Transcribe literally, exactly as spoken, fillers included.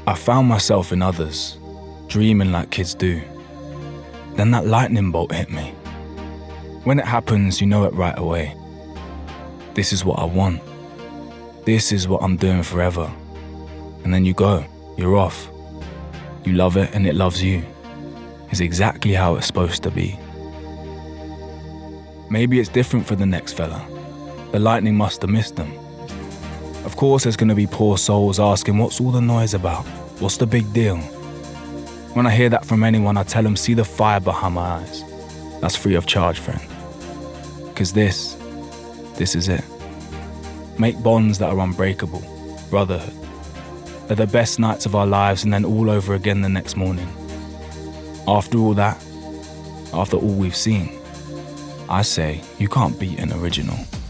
I found myself in others, dreaming like kids do. Then that lightning bolt hit me. When it happens, you know it right away. This is what I want. This is what I'm doing forever. And then you go, you're off. You love it and it loves you. It's exactly how it's supposed to be. Maybe it's different for the next fella. The lightning must have missed them. Of course there's gonna be poor souls asking, what's all the noise about? What's the big deal? When I hear that from anyone, I tell them, see the fire behind my eyes. That's free of charge, friend. Cause this, this is it. Make bonds that are unbreakable, brotherhood. They're the best nights of our lives and then all over again the next morning. After all that, after all we've seen, I say you can't beat an original.